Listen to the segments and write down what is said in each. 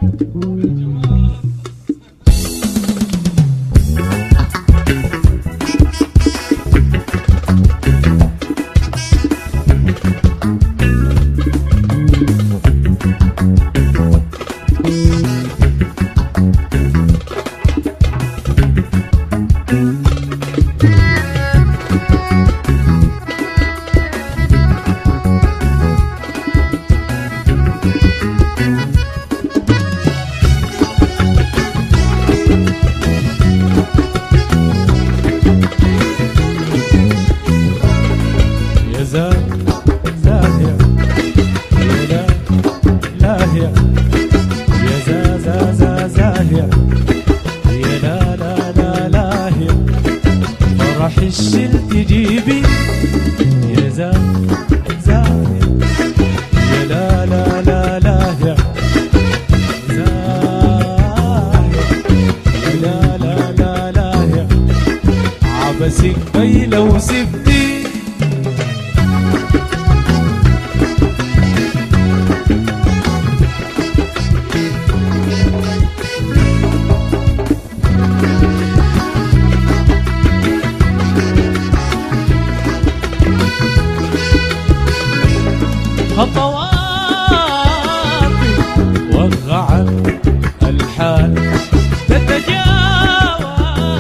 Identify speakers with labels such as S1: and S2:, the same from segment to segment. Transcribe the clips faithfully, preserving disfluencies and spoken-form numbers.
S1: لو سبتي
S2: خطواتي وقعت الحال تتجاوز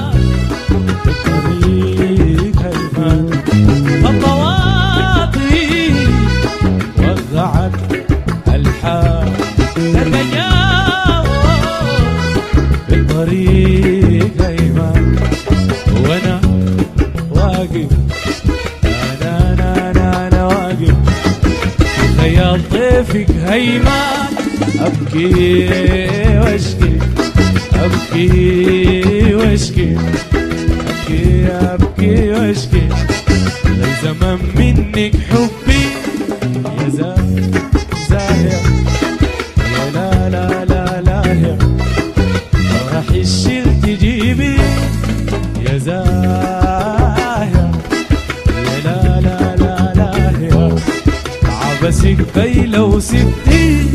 S2: الطريق هيفان. خطواتي وقعت الحال تتجاوز الطريق هيفان. وانا واقف انا انا انا, أنا واقف خيال طيفك هيمان. أبكي واشكي أبكي واشكي أبكي أبكي واشكي لو زمان منك حبي يا زاهر يا لا لا لا لا يا راح الشيل تجيبي يا زاهر يا لا لا لا لا يا عبسك بي لو سبتي.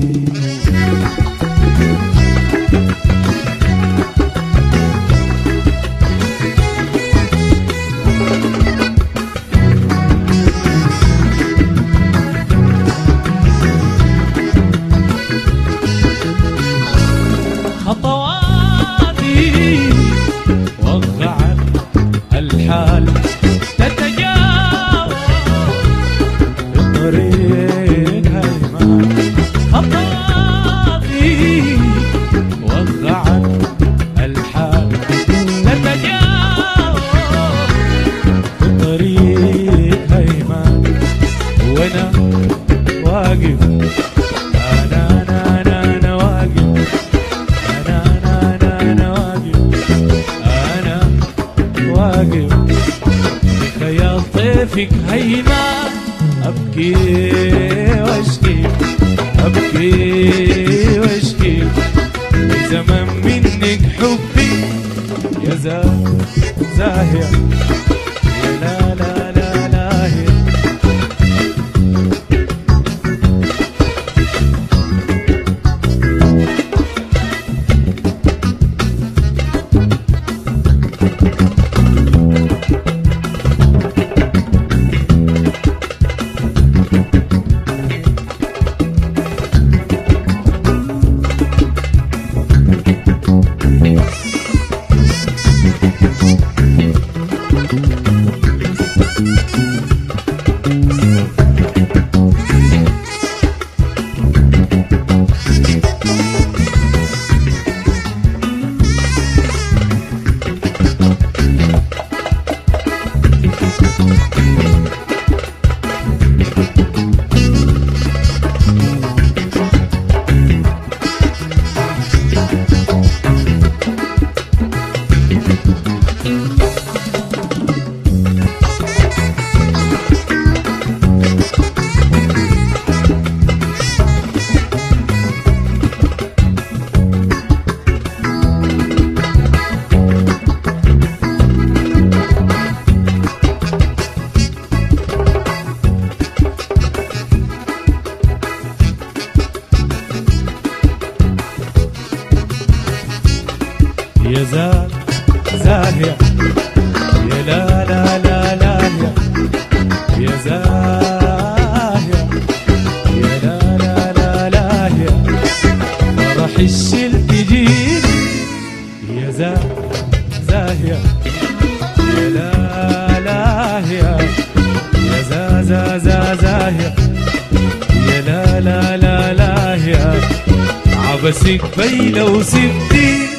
S2: خطواتي وقعت الحال تتجاوز الطريق هيمان. خطواتي وقعت الحال تتجاوز الطريق هيمان. وانا واقف انا انا انا انا واقف انا انا انا انا واقف انا واقف بخيال طيفك هيمان. أبكي واشكي أبكي واشكي زمان منك حبي يا زاهر يا لا لا لا لا يا يا زا زاهية يا لا لا لا لا يا يا زاهية يا لا لا لا لا يا فرح الشل تجيني يا زا زاهية يا لا لا يا يا زا زا زا زاهية يا لا لا لا لا يا عبسك بيلة وسبتي